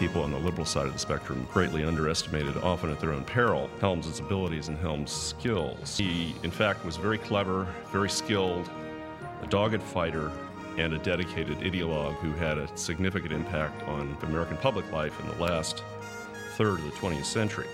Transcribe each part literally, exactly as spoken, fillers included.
people on the liberal side of the spectrum greatly underestimated, often at their own peril, Helms's abilities and Helm's skills. He, in fact, was very clever, very skilled, a dogged fighter, and a dedicated ideologue who had a significant impact on American public life in the last third of the twentieth century.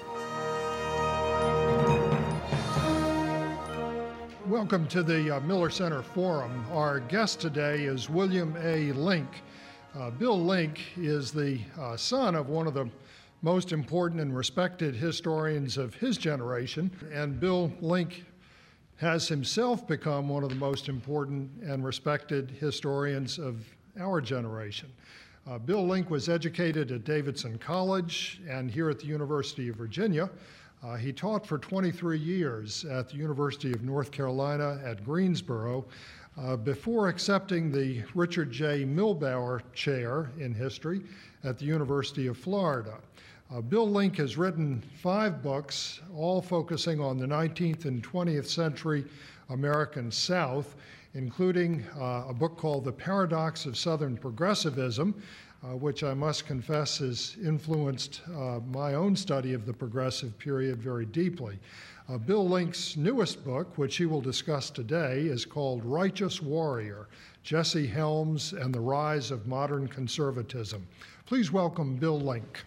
Welcome to the uh, Miller Center Forum. Our guest today is William A. Link. Uh, Bill Link is the uh, son of one of the most important and respected historians of his generation, and Bill Link has himself become one of the most important and respected historians of our generation. Uh, Bill Link was educated at Davidson College and here at the University of Virginia. Uh, he taught for twenty-three years at the University of North Carolina at Greensboro uh, before accepting the Richard J. Milbauer Chair in History at the University of Florida. Uh, Bill Link has written five books, all focusing on the nineteenth and twentieth century American South, including uh, a book called The Paradox of Southern Progressivism, Uh, which I must confess has influenced uh, my own study of the progressive period very deeply. Uh, Bill Link's newest book, which he will discuss today, is called Righteous Warrior, Jesse Helms and the Rise of Modern Conservatism. Please welcome Bill Link.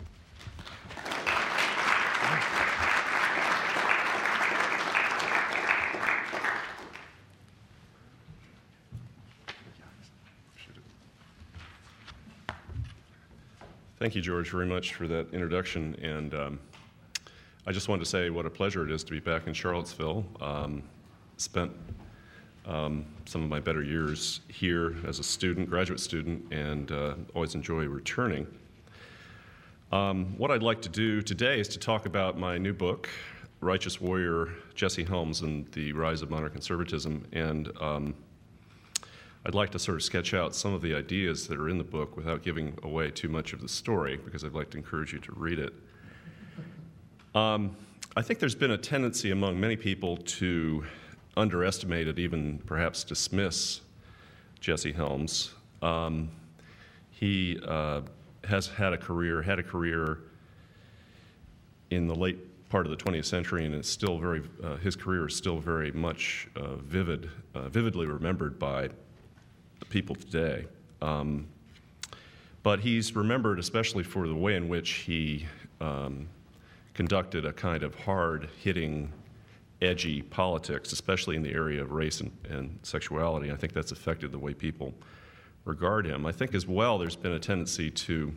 Thank you, George, very much for that introduction. And um, I just wanted to say what a pleasure it is to be back in Charlottesville. Um, spent um, some of my better years here as a student, graduate student, and uh, always enjoy returning. Um, what I'd like to do today is to talk about my new book, Righteous Warrior, Jesse Helms and the Rise of Modern Conservatism. And um, I'd like to sort of sketch out some of the ideas that are in the book without giving away too much of the story, because I'd like to encourage you to read it. Um, I think there's been a tendency among many people to underestimate and even perhaps dismiss Jesse Helms. Um, he uh, has had a career, had a career in the late part of the twentieth century, and it's still very, uh, his career is still very much uh, vivid, uh, vividly remembered by the people today. Um, but he's remembered especially for the way in which he um, conducted a kind of hard-hitting, edgy politics, especially in the area of race and, and sexuality. I think that's affected the way people regard him. I think as well there's been a tendency to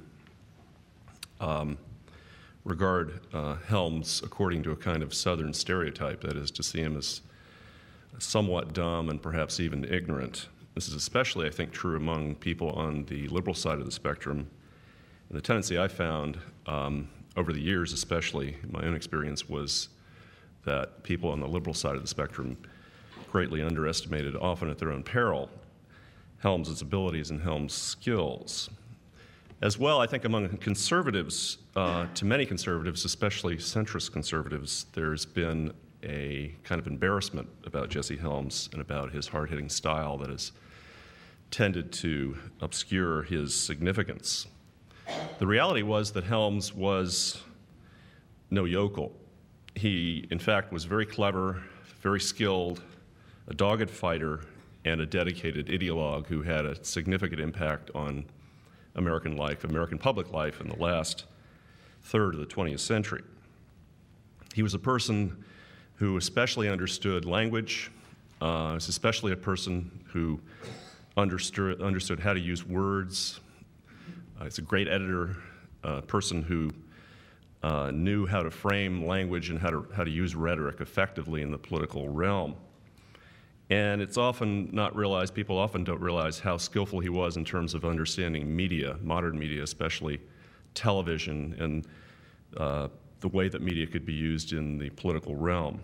um, regard uh, Helms according to a kind of Southern stereotype, that is, to see him as somewhat dumb and perhaps even ignorant. This is especially, I think, true among people on the liberal side of the spectrum. And the tendency I found um, over the years, especially in my own experience, was that people on the liberal side of the spectrum greatly underestimated, often at their own peril, Helms's abilities and Helm's skills. As well, I think among conservatives, uh, to many conservatives, especially centrist conservatives, there's been a kind of embarrassment about Jesse Helms and about his hard-hitting style that has tended to obscure his significance. The reality was that Helms was no yokel. He, in fact, was very clever, very skilled, a dogged fighter, and a dedicated ideologue who had a significant impact on American life, American public life in the last third of the twentieth century. He was a person who especially understood language, uh, was especially a person who understood, understood how to use words. Uh, he's a great editor, a uh, person who uh, knew how to frame language and how to, how to use rhetoric effectively in the political realm. And it's often not realized, people often don't realize how skillful he was in terms of understanding media, modern media, especially television, and uh, the way that media could be used in the political realm.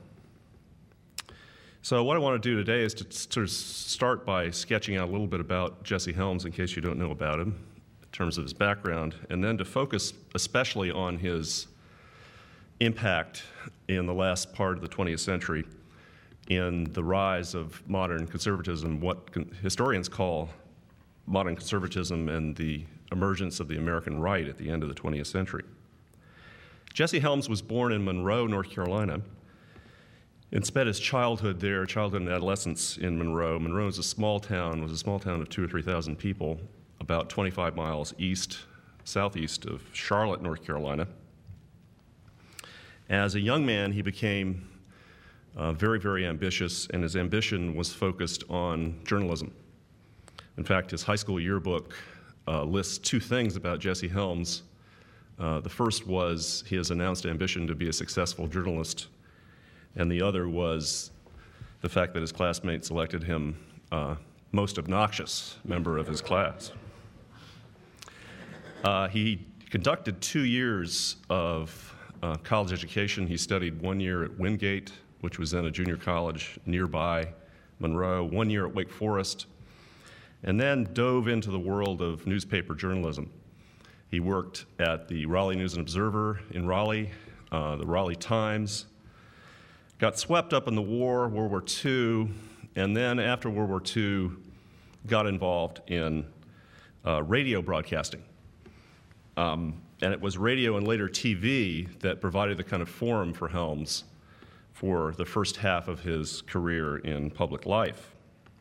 So what I want to do today is to sort of start by sketching out a little bit about Jesse Helms, in case you don't know about him, in terms of his background, and then to focus especially on his impact in the last part of the twentieth century in the rise of modern conservatism, what con- historians call modern conservatism and the emergence of the American right at the end of the twentieth century. Jesse Helms was born in Monroe, North Carolina, and spent his childhood there, childhood and adolescence in Monroe. Monroe is a small town, was a small town of two or three thousand people, about twenty-five miles east, southeast of Charlotte, North Carolina. As a young man, he became uh, very, very ambitious, and his ambition was focused on journalism. In fact, his high school yearbook uh, lists two things about Jesse Helms. Uh, the first was his announced ambition to be a successful journalist, and the other was the fact that his classmates elected him uh, most obnoxious member of his class. Uh, he conducted two years of uh, college education. He studied one year at Wingate, which was then a junior college nearby Monroe, one year at Wake Forest, and then dove into the world of newspaper journalism. He worked at the Raleigh News and Observer in Raleigh, uh, the Raleigh Times, got swept up in the war, World War Two, and then after World War Two, got involved in uh, radio broadcasting. Um, and it was radio and later T V that provided the kind of forum for Helms for the first half of his career in public life.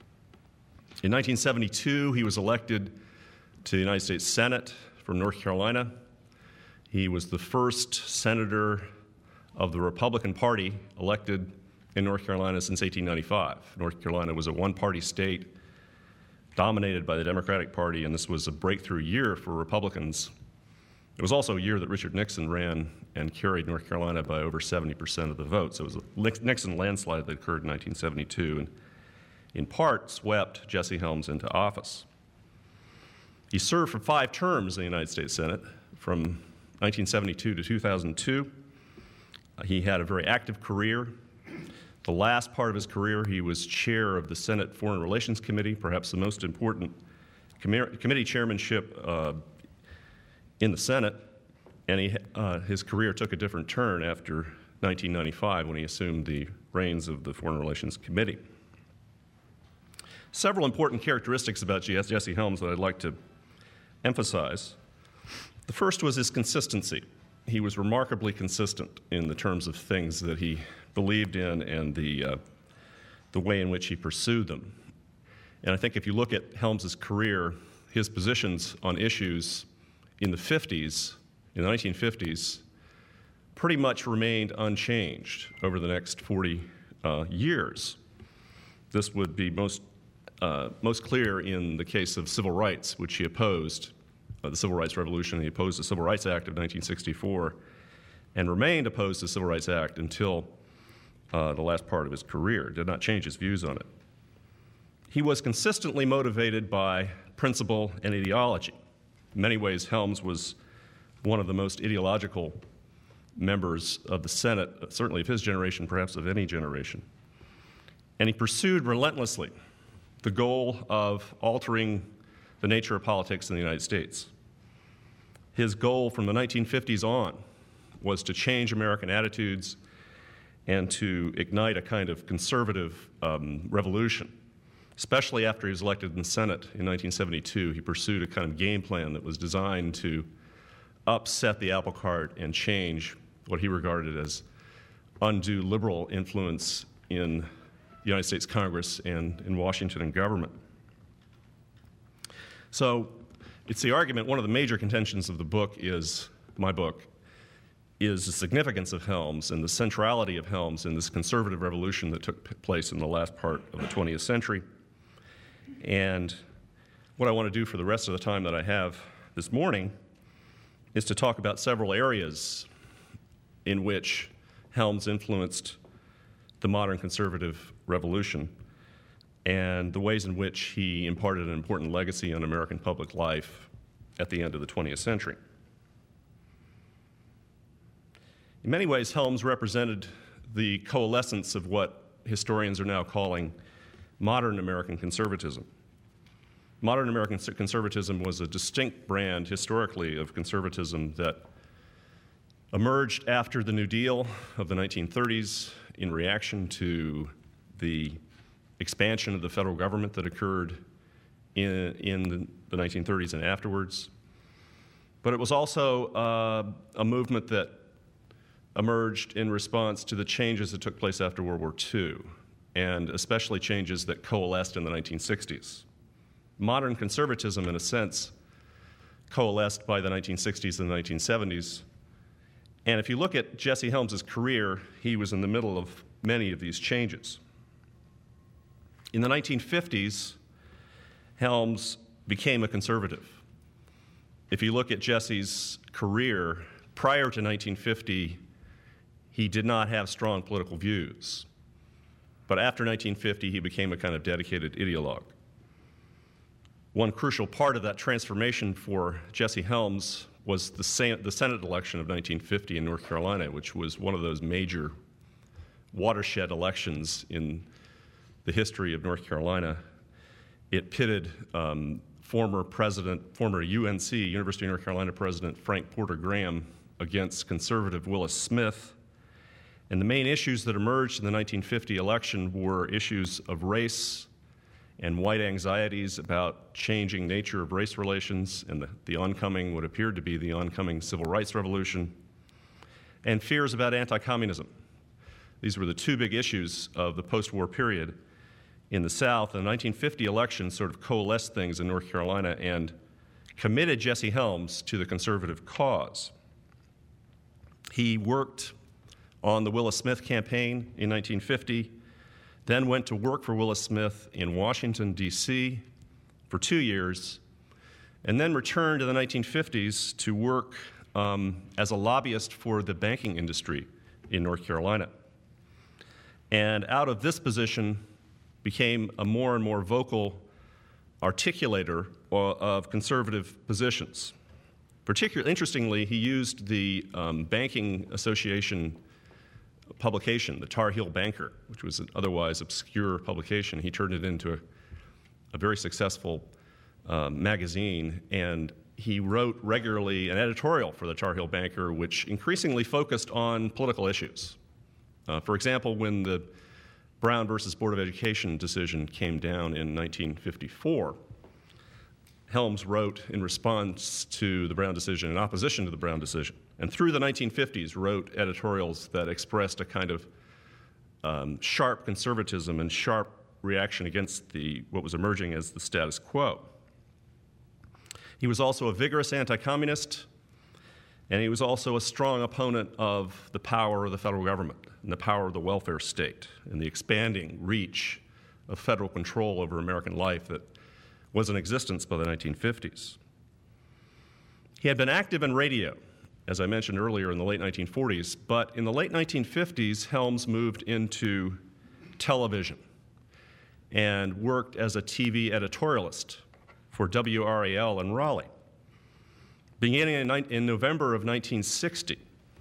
In nineteen seventy-two, he was elected to the United States Senate from North Carolina. He was the first senator of the Republican Party elected in North Carolina since eighteen ninety-five. North Carolina was a one-party state dominated by the Democratic Party, and this was a breakthrough year for Republicans. It was also a year that Richard Nixon ran and carried North Carolina by over seventy percent of the vote. So it was a Nixon landslide that occurred in nineteen seventy-two and in part swept Jesse Helms into office. He served for five terms in the United States Senate from nineteen seventy-two to two thousand two. He had a very active career. The last part of his career, he was chair of the Senate Foreign Relations Committee, perhaps the most important com- committee chairmanship uh, in the Senate, and he, uh, his career took a different turn after nineteen ninety-five when he assumed the reins of the Foreign Relations Committee. Several important characteristics about Jesse Helms that I'd like to emphasize. The first was his consistency. He was remarkably consistent in the terms of things that he believed in and the, uh, the way in which he pursued them. And I think if you look at Helms's career, his positions on issues in the fifties, in the nineteen fifties, pretty much remained unchanged over the next forty uh, years. This would be most, uh, most clear in the case of civil rights, which he opposed. Uh, the Civil Rights Revolution. He opposed the Civil Rights Act of nineteen sixty-four and remained opposed to the Civil Rights Act until uh, the last part of his career, did not change his views on it. He was consistently motivated by principle and ideology. In many ways, Helms was one of the most ideological members of the Senate, certainly of his generation, perhaps of any generation. And he pursued relentlessly the goal of altering the nature of politics in the United States. His goal from the nineteen fifties on was to change American attitudes and to ignite a kind of conservative um, revolution. Especially after he was elected in the Senate in nineteen seventy-two, he pursued a kind of game plan that was designed to upset the apple cart and change what he regarded as undue liberal influence in the United States Congress and in Washington and government. So it's the argument, one of the major contentions of the book is, my book, is the significance of Helms and the centrality of Helms in this conservative revolution that took place in the last part of the twentieth century. And what I want to do for the rest of the time that I have this morning is to talk about several areas in which Helms influenced the modern conservative revolution and the ways in which he imparted an important legacy on American public life at the end of the twentieth century. In many ways, Helms represented the coalescence of what historians are now calling modern American conservatism. Modern American conservatism was a distinct brand historically of conservatism that emerged after the New Deal of the nineteen thirties in reaction to the expansion of the federal government that occurred in, in the, the nineteen thirties and afterwards. But it was also uh, a movement that emerged in response to the changes that took place after World War Two, and especially changes that coalesced in the nineteen sixties. Modern conservatism, in a sense, coalesced by the nineteen sixties and the nineteen seventies. And if you look at Jesse Helms' career, he was in the middle of many of these changes. In the nineteen fifties, Helms became a conservative. If you look at Jesse's career, prior to nineteen fifty, he did not have strong political views. But after nineteen fifty, he became a kind of dedicated ideologue. One crucial part of that transformation for Jesse Helms was the Senate election of nineteen fifty in North Carolina, which was one of those major watershed elections in the history of North Carolina. It pitted um, former president, former U N C, University of North Carolina President Frank Porter Graham against conservative Willis Smith. And the main issues that emerged in the nineteen fifty election were issues of race and white anxieties about changing nature of race relations and the, the oncoming, what appeared to be the oncoming civil rights revolution, and fears about anti-communism. These were the two big issues of the post-war period in the South. And the nineteen fifty election sort of coalesced things in North Carolina and committed Jesse Helms to the conservative cause. He worked on the Willis Smith campaign in nineteen fifty, then went to work for Willis Smith in Washington, D C for two years, and then returned to the nineteen fifties to work um, as a lobbyist for the banking industry in North Carolina. And out of this position became a more and more vocal articulator of conservative positions. Particularly interestingly, he used the um, Banking Association publication, the Tar Heel Banker, which was an otherwise obscure publication. He turned it into a, a very successful uh, magazine, and he wrote regularly an editorial for the Tar Heel Banker, which increasingly focused on political issues. Uh, for example, when the Brown versus Board of Education decision came down in nineteen fifty-four, Helms wrote in response to the Brown decision, in opposition to the Brown decision, and through the nineteen fifties wrote editorials that expressed a kind of um, sharp conservatism and sharp reaction against the, what was emerging as the status quo. He was also a vigorous anti-communist, and he was also a strong opponent of the power of the federal government and the power of the welfare state and the expanding reach of federal control over American life that was in existence by the nineteen fifties. He had been active in radio, as I mentioned earlier, in the late nineteen forties, but in the late nineteen fifties, Helms moved into television and worked as a T V editorialist for W R A L in Raleigh. Beginning in, in November of nineteen sixty,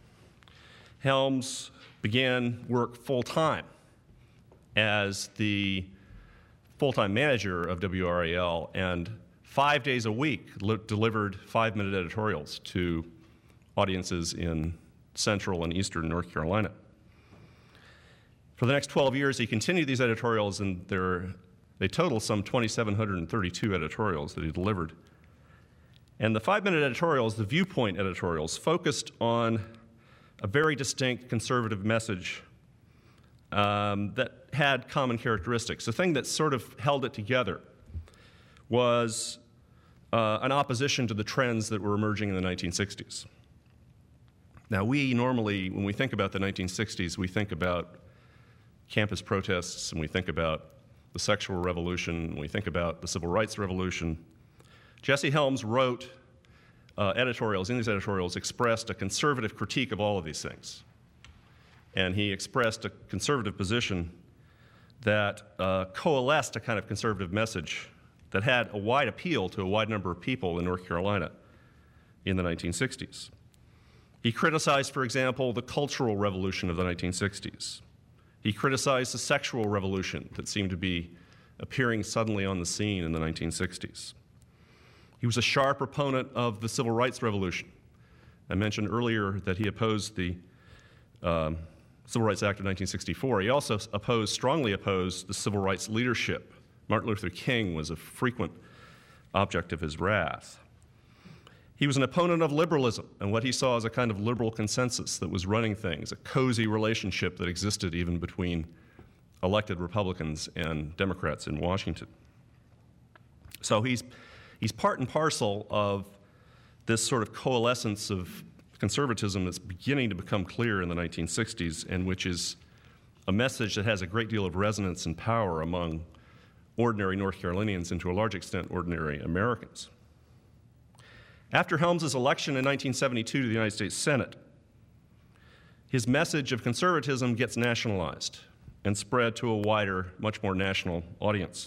Helms began work full-time as the full-time manager of W R A L, and five days a week li- delivered five-minute editorials to audiences in central and eastern North Carolina. For the next twelve years, he continued these editorials, and there, they total some two thousand seven hundred thirty-two editorials that he delivered. And the five-minute editorials, the viewpoint editorials, focused on a very distinct conservative message um, that had common characteristics. The thing that sort of held it together was uh, an opposition to the trends that were emerging in the nineteen sixties. Now, we normally, when we think about the nineteen sixties, we think about campus protests, and we think about the sexual revolution, and we think about the civil rights revolution. Jesse Helms wrote uh, editorials, in these editorials expressed a conservative critique of all of these things. And he expressed a conservative position that uh, coalesced a kind of conservative message that had a wide appeal to a wide number of people in North Carolina in the nineteen sixties. He criticized, for example, the cultural revolution of the nineteen sixties. He criticized the sexual revolution that seemed to be appearing suddenly on the scene in the nineteen sixties. He was a sharp opponent of the civil rights revolution. I mentioned earlier that he opposed the um, Civil Rights Act of nineteen sixty-four. He also opposed, strongly opposed the civil rights leadership. Martin Luther King was a frequent object of his wrath. He was an opponent of liberalism and what he saw as a kind of liberal consensus that was running things, a cozy relationship that existed even between elected Republicans and Democrats in Washington. So he's, he's part and parcel of this sort of coalescence of conservatism that's beginning to become clear in the nineteen sixties, and which is a message that has a great deal of resonance and power among ordinary North Carolinians and to a large extent ordinary Americans. After Helms's election in nineteen seventy-two to the United States Senate, his message of conservatism gets nationalized and spread to a wider, much more national audience.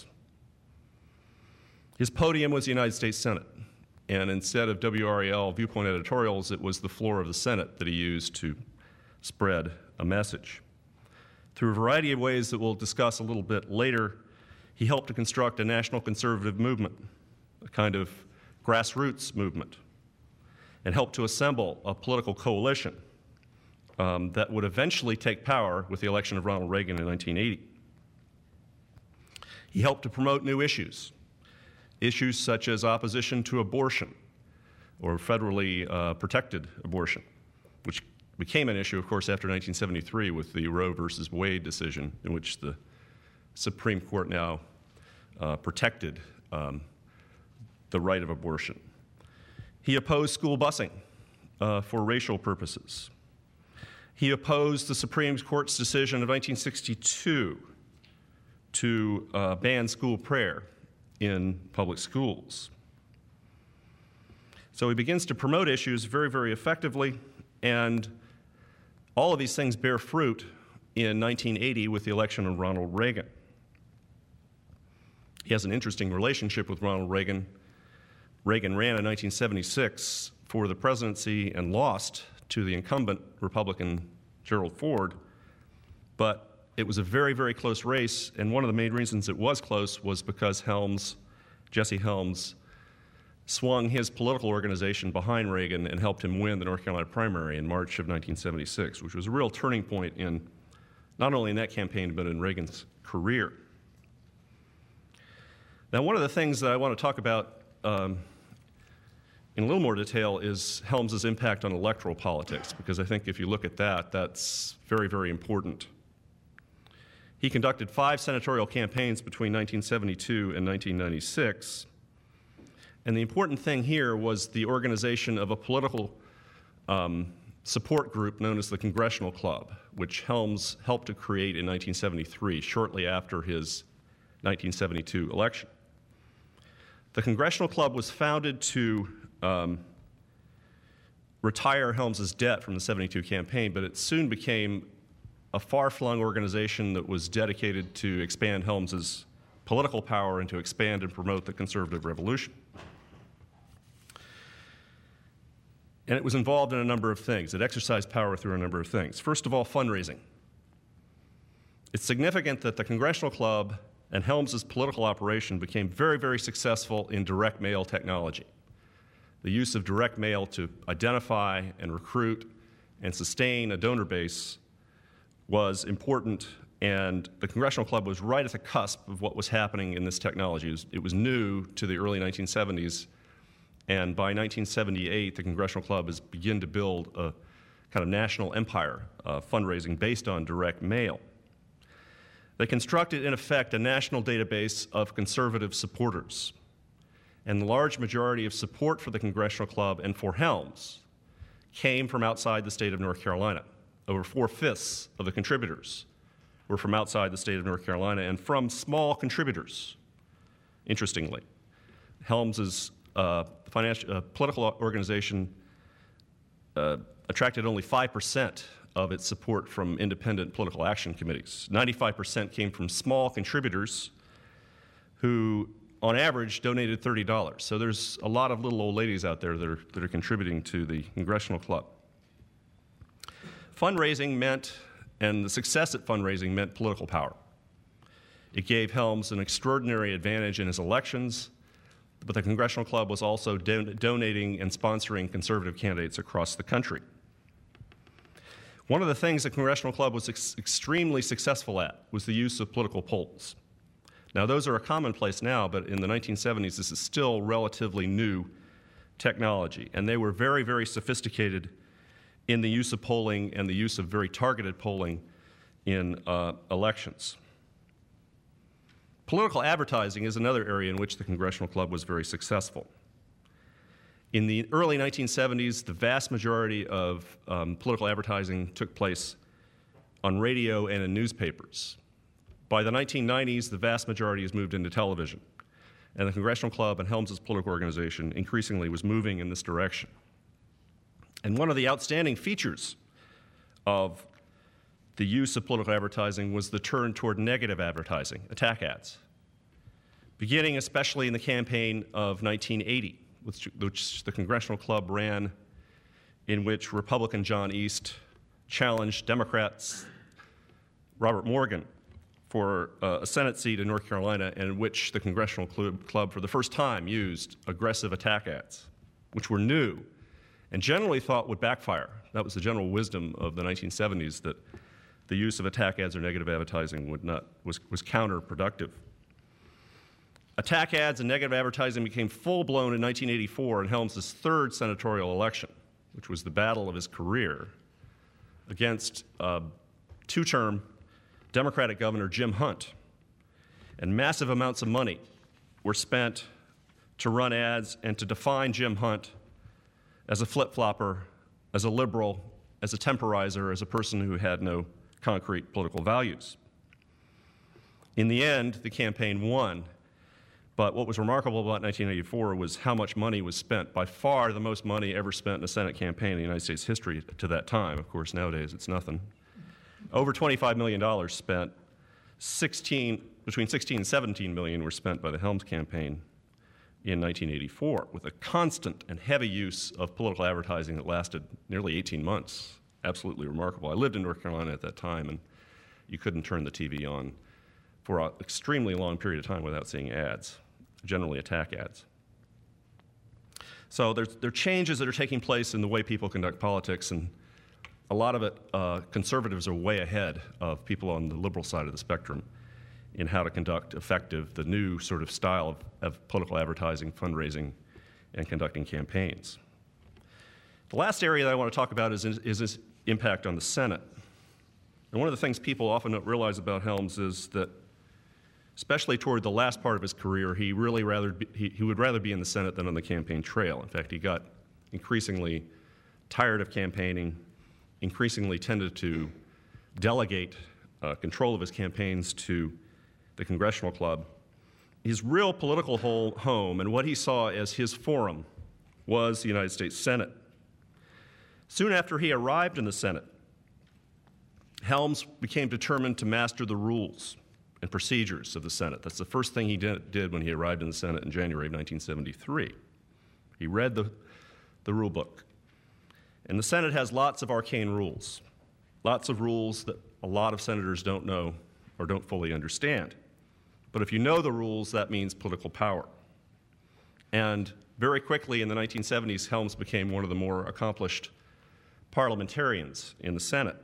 His podium was the United States Senate, and instead of W R A L viewpoint editorials, it was the floor of the Senate that he used to spread a message. Through a variety of ways that we'll discuss a little bit later, he helped to construct a national conservative movement, a kind of grassroots movement, and helped to assemble a political coalition um, that would eventually take power with the election of Ronald Reagan in nineteen eighty. He helped to promote new issues, issues such as opposition to abortion or federally uh, protected abortion, which became an issue, of course, after nineteen seventy-three with the Roe versus Wade decision, in which the Supreme Court now uh, protected um, the right of abortion. He opposed school busing uh, for racial purposes. He opposed the Supreme Court's decision of nineteen sixty-two to uh, ban school prayer in public schools. So he begins to promote issues very, very effectively, and all of these things bear fruit in nineteen eighty with the election of Ronald Reagan. He has an interesting relationship with Ronald Reagan. Reagan ran in nineteen seventy-six for the presidency and lost to the incumbent Republican Gerald Ford, but it was a very, very close race, and one of the main reasons it was close was because Helms, Jesse Helms, swung his political organization behind Reagan and helped him win the North Carolina primary in March of nineteen seventy-six, which was a real turning point in not only in that campaign, but in Reagan's career. Now, one of the things that I want to talk about um, in a little more detail is Helms's impact on electoral politics, because I think if you look at that, that's very, very important. He conducted five senatorial campaigns between nineteen seventy-two and nineteen ninety-six, and the important thing here was the organization of a political um, support group known as the Congressional Club, which Helms helped to create in nineteen seventy-three, shortly after his nineteen seventy-two election. The Congressional Club was founded to um, retire Helms's debt from the seventy-two campaign, but it soon became a far-flung organization that was dedicated to expand Helms's political power and to expand and promote the conservative revolution. And it was involved in a number of things. It exercised power through a number of things. First of all, fundraising. It's significant that the Congressional Club and Helms's political operation became very, very successful in direct mail technology. The use of direct mail to identify and recruit and sustain a donor base was important, and the Congressional Club was right at the cusp of what was happening in this technology. It was, it was new to the early nineteen seventies, and by nineteen seventy-eight, the Congressional Club has begun to build a kind of national empire, uh, fundraising based on direct mail. They constructed, in effect, a national database of conservative supporters. And the large majority of support for the Congressional Club and for Helms came from outside the state of North Carolina. Over four-fifths of the contributors were from outside the state of North Carolina and from small contributors, interestingly. Helms's uh, financial, uh, political organization uh, attracted only five percent of its support from independent political action committees. ninety-five percent came from small contributors who, on average, donated thirty dollars. So there's a lot of little old ladies out there that are, that are contributing to the Congressional Club. Fundraising meant, and the success at fundraising meant political power. It gave Helms an extraordinary advantage in his elections, but the Congressional Club was also don- donating and sponsoring conservative candidates across the country. One of the things the Congressional Club was ex- extremely successful at was the use of political polls. Now, those are a commonplace now, but in the nineteen seventies, this is still relatively new technology, and they were very, very sophisticated in the use of polling and the use of very targeted polling in uh, elections. Political advertising is another area in which the Congressional Club was very successful. In the early nineteen seventies, the vast majority of um, political advertising took place on radio and in newspapers. By the nineteen nineties, the vast majority has moved into television, and the Congressional Club and Helms's political organization increasingly was moving in this direction. And one of the outstanding features of the use of political advertising was the turn toward negative advertising, attack ads, beginning especially in the campaign of nineteen eighty, which, which the Congressional Club ran, in which Republican John East challenged Democrats Robert Morgan for uh, a Senate seat in North Carolina, and in which the Congressional Club, Club for the first time used aggressive attack ads, which were new and generally thought would backfire. That was the general wisdom of the nineteen seventies, that the use of attack ads or negative advertising would not, was, was counterproductive. Attack ads and negative advertising became full-blown in nineteen eighty-four in Helms's third senatorial election, which was the battle of his career against uh, two-term Democratic Governor Jim Hunt. And massive amounts of money were spent to run ads and to define Jim Hunt as a flip-flopper, as a liberal, as a temporizer, as a person who had no concrete political values. In the end, the campaign won, but what was remarkable about nineteen eighty-four was how much money was spent, by far the most money ever spent in a Senate campaign in the United States history to that time. Of course, nowadays it's nothing. Over twenty-five million dollars spent, sixteen, between sixteen and seventeen million were spent by the Helms campaign in nineteen eighty-four, with a constant and heavy use of political advertising that lasted nearly eighteen months. Absolutely remarkable. I lived in North Carolina at that time, and you couldn't turn the T V on for an extremely long period of time without seeing ads, generally attack ads. So there's, there are changes that are taking place in the way people conduct politics, and a lot of it, uh, conservatives are way ahead of people on the liberal side of the spectrum in how to conduct effective, the new sort of style of, of political advertising, fundraising, and conducting campaigns. The last area that I want to talk about is, is his impact on the Senate. And one of the things people often don't realize about Helms is that, especially toward the last part of his career, he really rather be, he, he would rather be in the Senate than on the campaign trail. In fact, he got increasingly tired of campaigning, increasingly tended to delegate uh, control of his campaigns to the Congressional Club. His real political whole home and what he saw as his forum was the United States Senate. Soon after he arrived in the Senate, Helms became determined to master the rules and procedures of the Senate. That's the first thing he did, did when he arrived in the Senate in January of nineteen seventy-three. He read the, the rule book. And the Senate has lots of arcane rules, lots of rules that a lot of senators don't know or don't fully understand. But if you know the rules, that means political power. And very quickly in the nineteen seventies, Helms became one of the more accomplished parliamentarians in the Senate.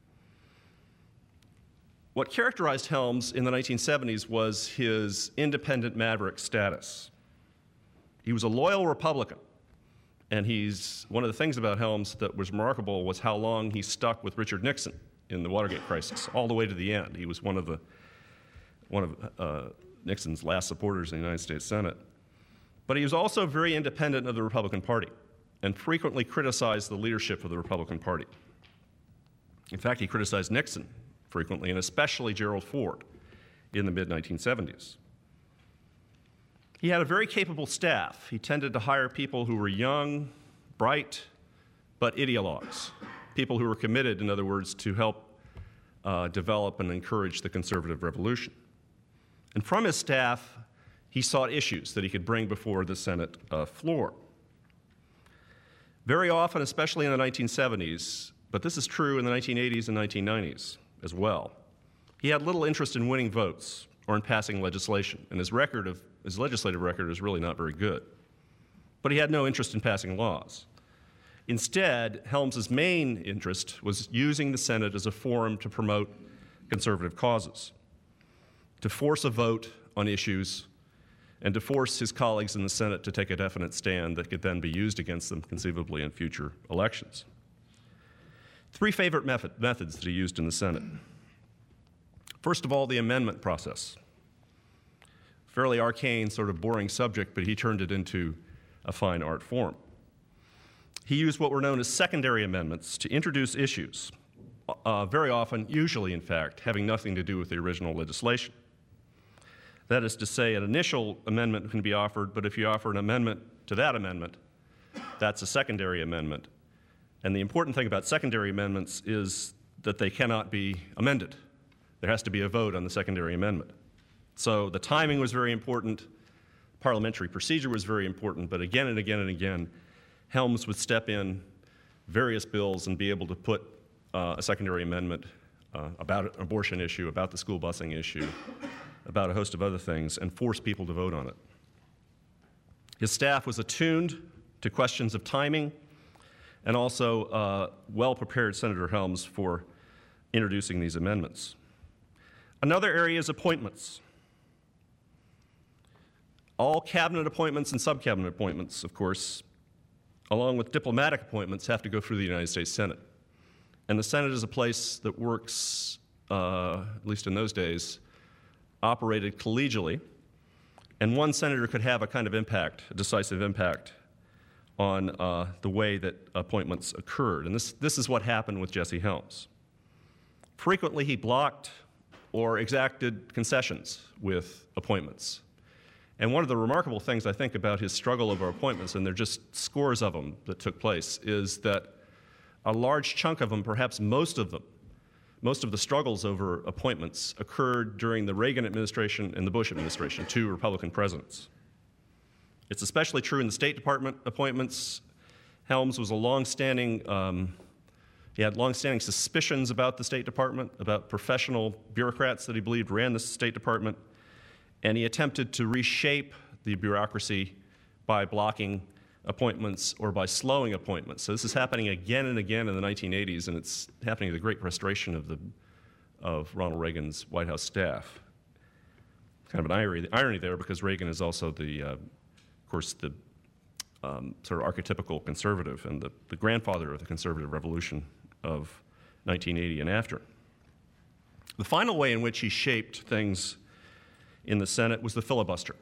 What characterized Helms in the nineteen seventies was his independent maverick status. He was a loyal Republican, and he's, one of the things about Helms that was remarkable was how long he stuck with Richard Nixon in the Watergate crisis, all the way to the end. He was one of the one of uh, Nixon's last supporters in the United States Senate. But he was also very independent of the Republican Party and frequently criticized the leadership of the Republican Party. In fact, he criticized Nixon frequently, and especially Gerald Ford in the mid nineteen seventies. He had a very capable staff. He tended to hire people who were young, bright, but ideologues, people who were committed, in other words, to help uh, develop and encourage the conservative revolution. And from his staff, he sought issues that he could bring before the Senate uh, floor. Very often, especially in the nineteen seventies, but this is true in the nineteen eighties and nineteen nineties as well, he had little interest in winning votes or in passing legislation, and his record of his legislative record is really not very good. But he had no interest in passing laws. Instead, Helms's main interest was using the Senate as a forum to promote conservative causes, to force a vote on issues and to force his colleagues in the Senate to take a definite stand that could then be used against them conceivably in future elections. Three favorite method, methods that he used in the Senate. First of all, the amendment process. Fairly arcane, sort of boring subject, but he turned it into a fine art form. He used what were known as secondary amendments to introduce issues, uh, very often, usually in fact, having nothing to do with the original legislation. That is to say, an initial amendment can be offered, but if you offer an amendment to that amendment, that's a secondary amendment. And the important thing about secondary amendments is that they cannot be amended. There has to be a vote on the secondary amendment. So the timing was very important, parliamentary procedure was very important, but again and again and again, Helms would step in various bills and be able to put uh, a secondary amendment uh, about an abortion issue, about the school busing issue, about a host of other things, and force people to vote on it. His staff was attuned to questions of timing, and also uh, well-prepared Senator Helms for introducing these amendments. Another area is appointments. All cabinet appointments and sub-cabinet appointments, of course, along with diplomatic appointments, have to go through the United States Senate. And the Senate is a place that works, uh, at least in those days, operated collegially, and one senator could have a kind of impact, a decisive impact, on uh, the way that appointments occurred. And this, this is what happened with Jesse Helms. Frequently, he blocked or exacted concessions with appointments. And one of the remarkable things, I think, about his struggle over appointments, and there are just scores of them that took place, is that a large chunk of them, perhaps most of them, most of the struggles over appointments occurred during the Reagan administration and the Bush administration, two Republican presidents. It's especially true in the State Department appointments. Helms was a long-standing, um, he had long-standing suspicions about the State Department, about professional bureaucrats that he believed ran the State Department, and he attempted to reshape the bureaucracy by blocking appointments or by slowing appointments. So this is happening again and again in the nineteen eighties, and it's happening to the great frustration of, the, of Ronald Reagan's White House staff. Kind of an irony, irony there, because Reagan is also the, uh, of course, the um, sort of archetypical conservative and the, the grandfather of the conservative revolution of nineteen eighty and after. The final way in which he shaped things in the Senate was the filibuster.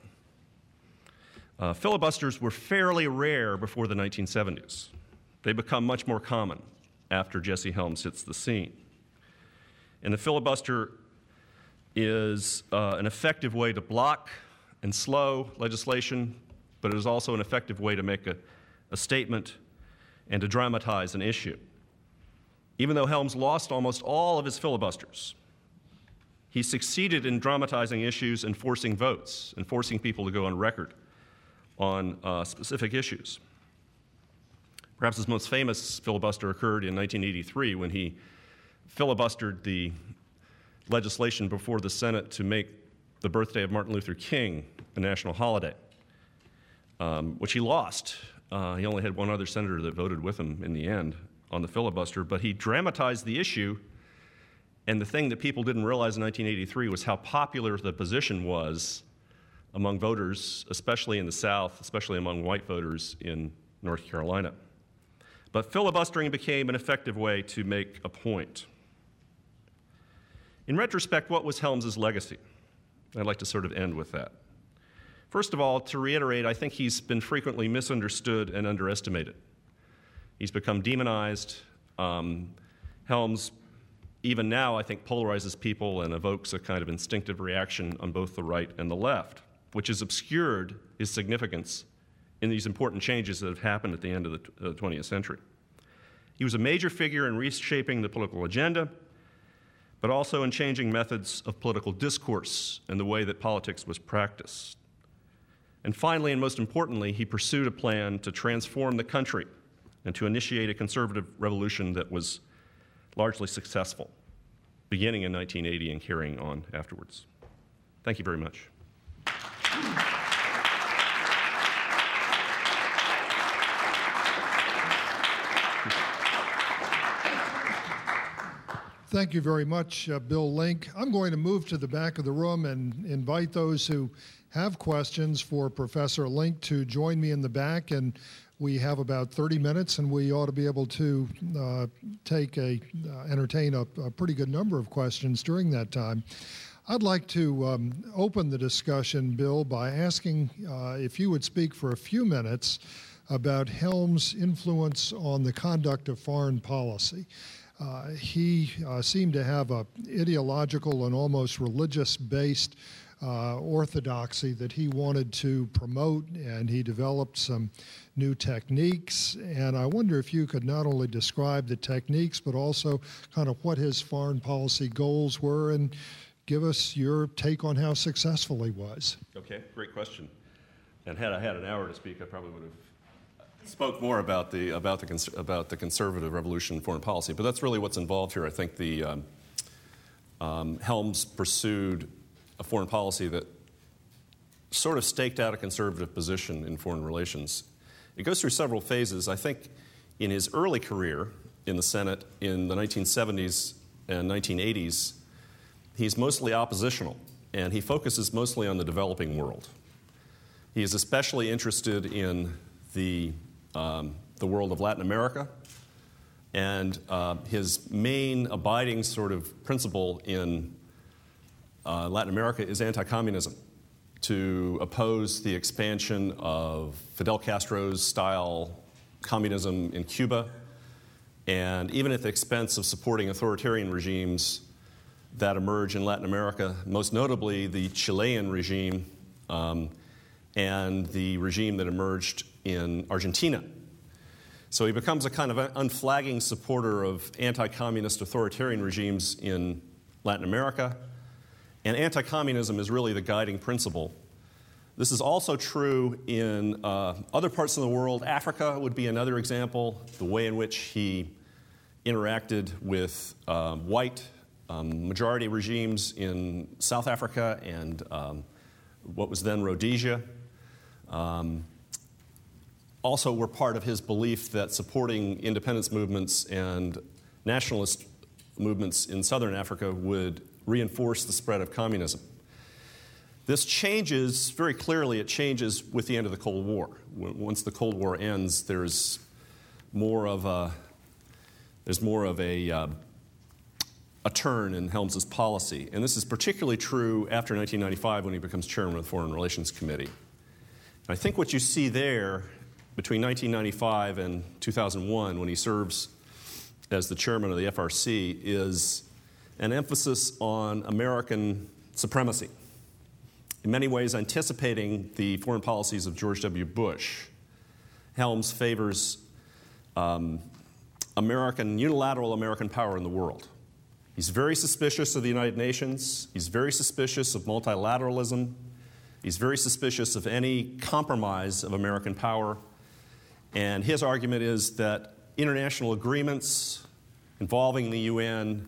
Uh, filibusters were fairly rare before the nineteen seventies. They become much more common after Jesse Helms hits the scene. And the filibuster is uh, an effective way to block and slow legislation, but it is also an effective way to make a, a statement and to dramatize an issue. Even though Helms lost almost all of his filibusters, he succeeded in dramatizing issues and forcing votes and forcing people to go on record on uh, specific issues. Perhaps his most famous filibuster occurred in nineteen eighty-three when he filibustered the legislation before the Senate to make the birthday of Martin Luther King a national holiday, um, which he lost. Uh, he only had one other senator that voted with him in the end on the filibuster, but he dramatized the issue. And the thing that people didn't realize in nineteen eighty-three was how popular the position was among voters, especially in the South, especially among white voters in North Carolina. But filibustering became an effective way to make a point. In retrospect, what was Helms's legacy? I'd like to sort of end with that. First of all, to reiterate, I think he's been frequently misunderstood and underestimated. He's become demonized. Um, Helms, even now, I think, polarizes people and evokes a kind of instinctive reaction on both the right and the left, which has obscured his significance in these important changes that have happened at the end of the twentieth century. He was a major figure in reshaping the political agenda, but also in changing methods of political discourse and the way that politics was practiced. And finally, and most importantly, he pursued a plan to transform the country and to initiate a conservative revolution that was largely successful, beginning in nineteen eighty and carrying on afterwards. Thank you very much. Thank you very much, uh, Bill Link. I'm going to move to the back of the room and invite those who have questions for Professor Link to join me in the back. And we have about thirty minutes, and we ought to be able to uh, take a uh, entertain a, a pretty good number of questions during that time. I'd like to um, open the discussion, Bill, by asking uh, if you would speak for a few minutes about Helms' influence on the conduct of foreign policy. Uh, he uh, seemed to have a ideological and almost religious-based uh, orthodoxy that he wanted to promote, and he developed some new techniques. And I wonder if you could not only describe the techniques, but also kind of what his foreign policy goals were, and give us your take on how successful he was. Okay, great question. And had I had an hour to speak, I probably would have spoke more about the about the cons- about the conservative revolution in foreign policy, but that's really what's involved here. I think the um, um, Helms pursued a foreign policy that sort of staked out a conservative position in foreign relations. It goes through several phases. I think in his early career in the Senate in the nineteen seventies and nineteen eighties, he's mostly oppositional, and he focuses mostly on the developing world. He is especially interested in the Um, the world of Latin America, and uh, his main abiding sort of principle in uh, Latin America is anti-communism, to oppose the expansion of Fidel Castro's style communism in Cuba, and even at the expense of supporting authoritarian regimes that emerge in Latin America, most notably the Chilean regime um, and the regime that emerged in Argentina. So he becomes a kind of unflagging supporter of anti-communist authoritarian regimes in Latin America, and anti-communism is really the guiding principle. This is also true in uh, other parts of the world. Africa would be another example, the way in which he interacted with uh, white um, majority regimes in South Africa and um, what was then Rhodesia. Um, also were part of his belief that supporting independence movements and nationalist movements in southern Africa would reinforce the spread of communism. This changes, very clearly, it changes with the end of the Cold War. Once the Cold War ends, there's more of a, there's more of a, uh, a turn in Helms's policy. And this is particularly true after nineteen ninety-five when he becomes chairman of the Foreign Relations Committee. I think what you see there between nineteen ninety-five and two thousand one, when he serves as the chairman of the F R C, is an emphasis on American supremacy, in many ways anticipating the foreign policies of George W. Bush. Helms favors um, American, unilateral American power in the world. He's very suspicious of the United Nations. He's very suspicious of multilateralism. He's very suspicious of any compromise of American power. And his argument is that international agreements involving the U N,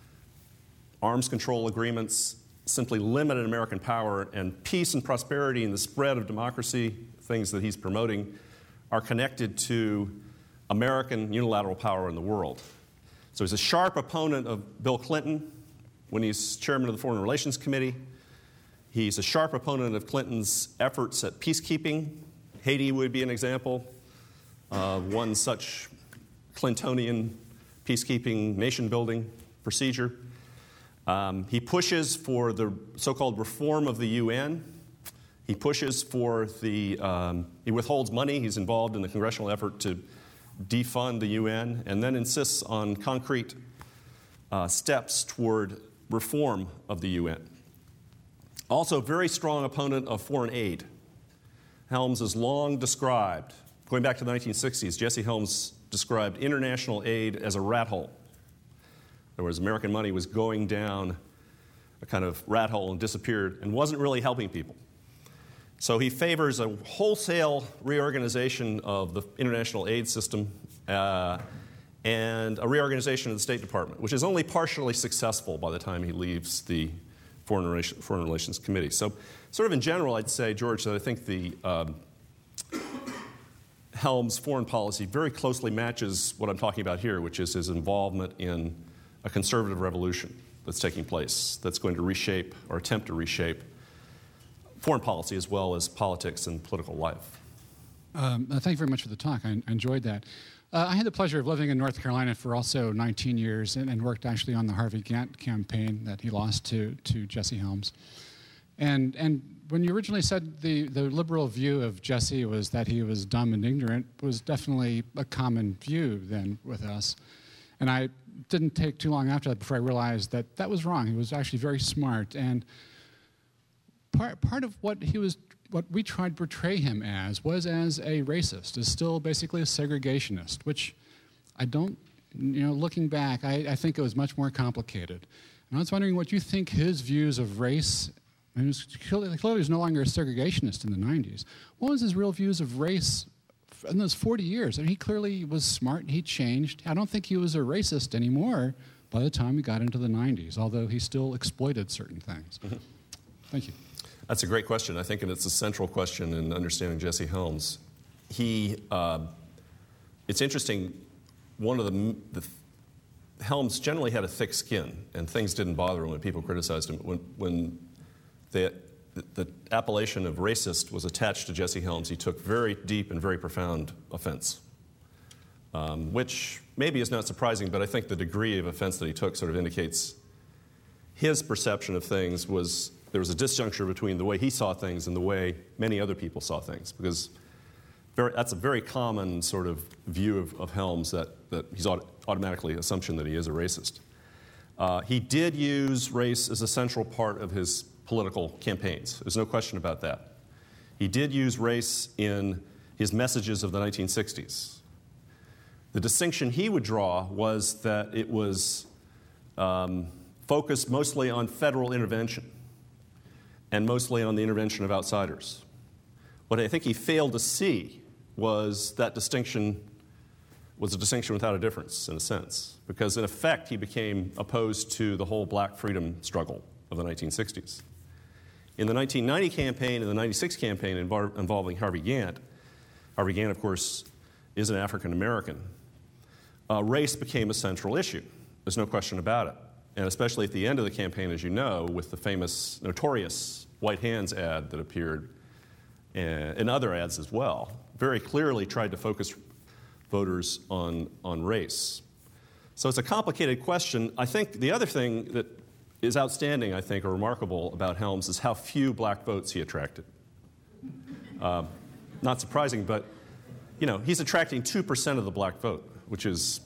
arms control agreements, simply limit American power, and peace and prosperity and the spread of democracy, things that he's promoting, are connected to American unilateral power in the world. So he's a sharp opponent of Bill Clinton when he's chairman of the Foreign Relations Committee. He's a sharp opponent of Clinton's efforts at peacekeeping. Haiti would be an example of one such Clintonian peacekeeping, nation-building procedure. Um, he pushes for the so-called reform of the U N. He pushes for the, um, he withholds money. He's involved in the congressional effort to defund the U N, and then insists on concrete uh, steps toward reform of the U N. Also, a very strong opponent of foreign aid. Helms has long described, going back to the nineteen sixties, Jesse Helms described international aid as a rat hole. In other words, American money was going down a kind of rat hole and disappeared and wasn't really helping people. So he favors a wholesale reorganization of the international aid system uh, and a reorganization of the State Department, which is only partially successful by the time he leaves the Foreign Relations, Foreign Relations Committee. So sort of in general, I'd say, George, that I think the um, Helms foreign policy very closely matches what I'm talking about here, which is his involvement in a conservative revolution that's taking place, that's going to reshape or attempt to reshape foreign policy as well as politics and political life. Um, uh, thank you very much for the talk. I, I enjoyed that. Uh, I had the pleasure of living in North Carolina for also nineteen years and, and worked actually on the Harvey Gantt campaign that he lost to, to Jesse Helms. And, and when you originally said the, the liberal view of Jesse was that he was dumb and ignorant, was definitely a common view then with us. And I didn't take too long after that before I realized that that was wrong. He was actually very smart. And part, part of what he was, what we tried to portray him as was as a racist, is still basically a segregationist, which I don't, you know, looking back, I, I think it was much more complicated. And I was wondering what you think his views of race, and he was clearly, clearly he was no longer a segregationist in the nineties. What was his real views of race in those forty years? I mean, he clearly was smart and he changed. I don't think he was a racist anymore by the time we got into the nineties, although he still exploited certain things. Mm-hmm. Thank you. That's a great question, I think, and it's a central question in understanding Jesse Helms. He, uh, it's interesting, one of the, the, Helms generally had a thick skin, and things didn't bother him when people criticized him. When, when the, the, the appellation of racist was attached to Jesse Helms, he took very deep and very profound offense, um, which maybe is not surprising, but I think the degree of offense that he took sort of indicates his perception of things was, there was a disjuncture between the way he saw things and the way many other people saw things, because very, that's a very common sort of view of, of Helms, that, that he's auto, automatically assumption that he is a racist. Uh, he did use race as a central part of his political campaigns. There's no question about that. He did use race in his messages of the nineteen sixties. The distinction he would draw was that it was um, focused mostly on federal intervention and mostly on the intervention of outsiders. What I think he failed to see was that distinction was a distinction without a difference, in a sense, because in effect he became opposed to the whole black freedom struggle of the nineteen sixties. In the nineteen ninety campaign and the ninety-six campaign invo- involving Harvey Gantt, Harvey Gantt, of course, is an African American, uh, race became a central issue. There's no question about it. And especially at the end of the campaign, as you know, with the famous, notorious White Hands ad that appeared, and, and other ads as well, very clearly tried to focus voters on, on race. So it's a complicated question. I think the other thing that is outstanding, I think, or remarkable about Helms is how few black votes he attracted. Uh, not surprising, but, you know, he's attracting two percent of the black vote, which is,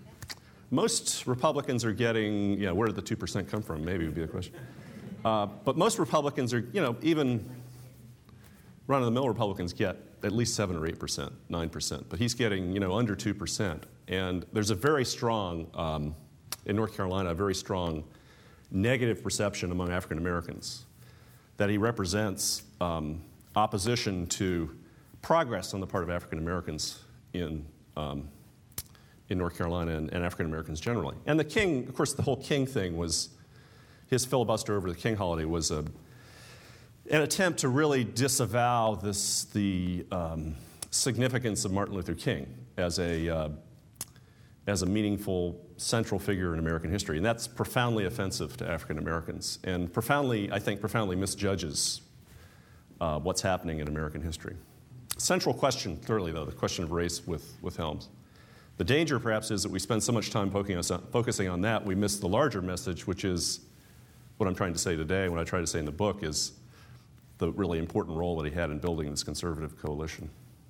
most Republicans are getting, you know, where did the two percent come from? Maybe would be the question. Uh, but most Republicans are, you know, even run-of-the-mill Republicans get at least seven or eight percent, nine percent. But he's getting, you know, under two percent. And there's a very strong, um, in North Carolina, a very strong negative perception among African Americans that he represents um, opposition to progress on the part of African Americans in um, in North Carolina and, and African Americans generally. And the King, of course, the whole King thing was, his filibuster over the King holiday was a, an attempt to really disavow this, the um, significance of Martin Luther King as a, uh, as a meaningful central figure in American history. And that's profoundly offensive to African Americans and profoundly, I think, profoundly misjudges uh, what's happening in American history. Central question, clearly, though, the question of race with, with Helms. The danger, perhaps, is that we spend so much time focusing on that, we miss the larger message, which is what I'm trying to say today, what I try to say in the book, is the really important role that he had in building this conservative coalition.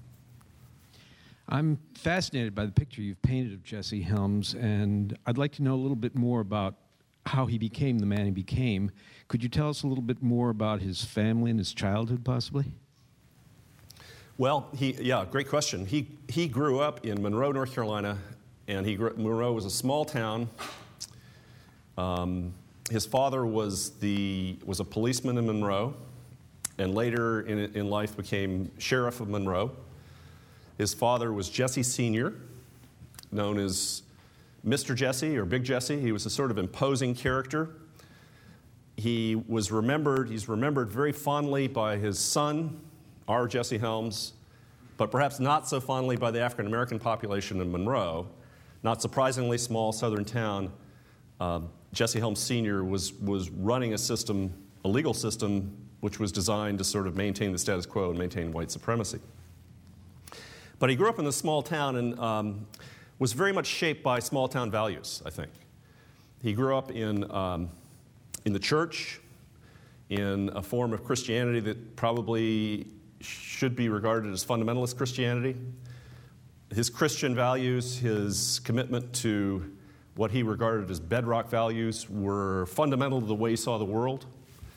I'm fascinated by the picture you've painted of Jesse Helms, and I'd like to know a little bit more about how he became the man he became. Could you tell us a little bit more about his family and his childhood, possibly? Well, he, yeah, great question. He, he grew up in Monroe, North Carolina, and he grew, Monroe was a small town. Um, his father was, the, was a policeman in Monroe, and later in, in life became sheriff of Monroe. His father was Jesse Senior, known as Mister Jesse or Big Jesse. He was a sort of imposing character. He was remembered, he's remembered very fondly by his son, our Jesse Helms, but perhaps not so fondly by the African American population in Monroe. Not surprisingly, small southern town. uh, Jesse Helms Senior was, was running a system, a legal system, which was designed to sort of maintain the status quo and maintain white supremacy. But he grew up in a small town and um, was very much shaped by small town values, I think. He grew up in, um, in the church, in a form of Christianity that probably should be regarded as fundamentalist Christianity. His Christian values, his commitment to what he regarded as bedrock values were fundamental to the way he saw the world.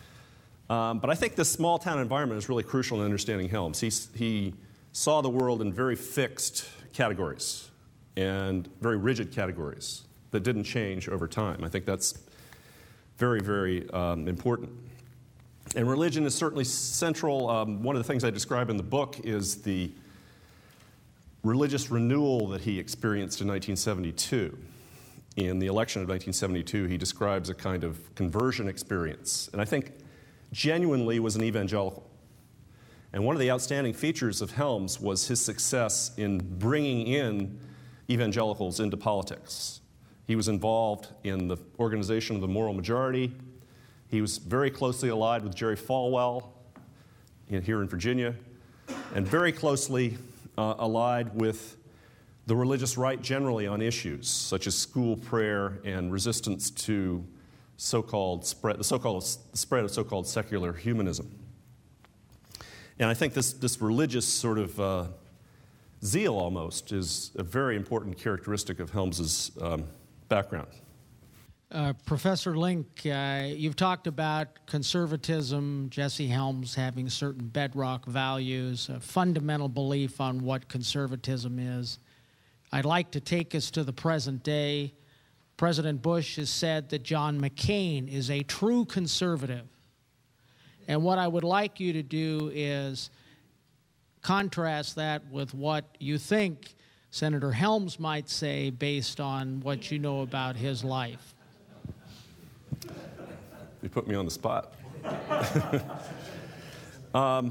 Um, but I think this small town environment is really crucial in understanding Helms. He, he saw the world in very fixed categories and very rigid categories that didn't change over time. I think that's very, very um, important. And religion is certainly central. Um, one of the things I describe in the book is the religious renewal that he experienced in nineteen seventy-two. In the election of nineteen seventy-two, he describes a kind of conversion experience, and I think genuinely was an evangelical. And one of the outstanding features of Helms was his success in bringing in evangelicals into politics. He was involved in the organization of the Moral Majority. He was very closely allied with Jerry Falwell in, here in Virginia, and very closely uh, allied with the religious right generally on issues such as school prayer and resistance to so-called spread, the so-called spread of so-called secular humanism. And I think this, this religious sort of uh, zeal almost is a very important characteristic of Helms's um, background. Uh, Professor Link, uh, you've talked about conservatism, Jesse Helms having certain bedrock values, a fundamental belief on what conservatism is. I'd like to take us to the present day. President Bush has said that John McCain is a true conservative. And what I would like you to do is contrast that with what you think Senator Helms might say based on what you know about his life. You put me on the spot. um,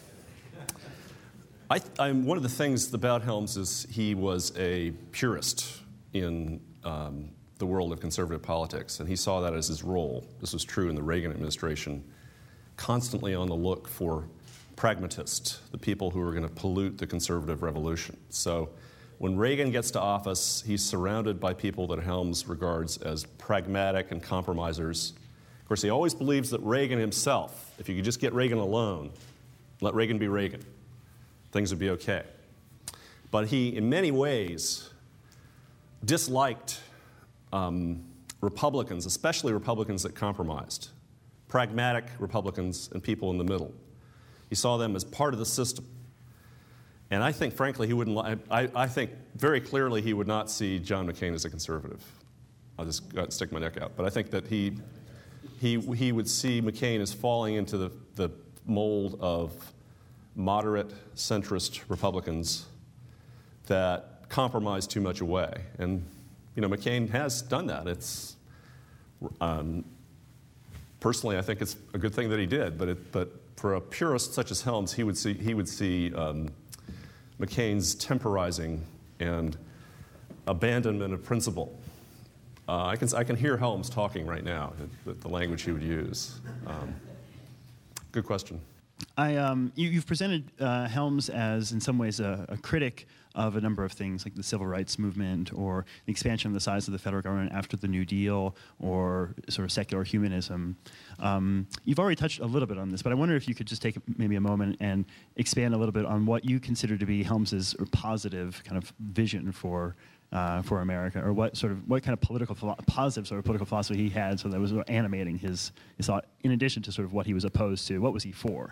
I, I'm, one of the things about Helms is he was a purist in um, the world of conservative politics, and he saw that as his role. This was true in the Reagan administration, constantly on the look for pragmatists, the people who were going to pollute the conservative revolution. So when Reagan gets to office, he's surrounded by people that Helms regards as pragmatic and compromisers. Of course, he always believes that Reagan himself, if you could just get Reagan alone, let Reagan be Reagan, things would be okay. But he, in many ways, disliked um, Republicans, especially Republicans that compromised, pragmatic Republicans and people in the middle. He saw them as part of the system. And I think, frankly, he wouldn't. I, I think very clearly he would not see John McCain as a conservative. I'll just stick my neck out. But I think that he, he, he would see McCain as falling into the, the mold of moderate, centrist Republicans that compromise too much away. And you know, McCain has done that. It's um, personally, I think it's a good thing that he did. But it, but for a purist such as Helms, he would see he would see. Um, McCain's temporizing and abandonment of principle. Uh, I can I can hear Helms talking right now, the, the language he would use. Um, good question. I, um, you, you've presented uh, Helms as, in some ways, a, a critic of a number of things, like the civil rights movement, or the expansion of the size of the federal government after the New Deal, or sort of secular humanism. Um, you've already touched a little bit on this, but I wonder if you could just take maybe a moment and expand a little bit on what you consider to be Helms's positive kind of vision for uh, for America, or what sort of what kind of political philo- positive sort of political philosophy he had, so that was sort of animating his his thought. In addition to sort of what he was opposed to, what was he for?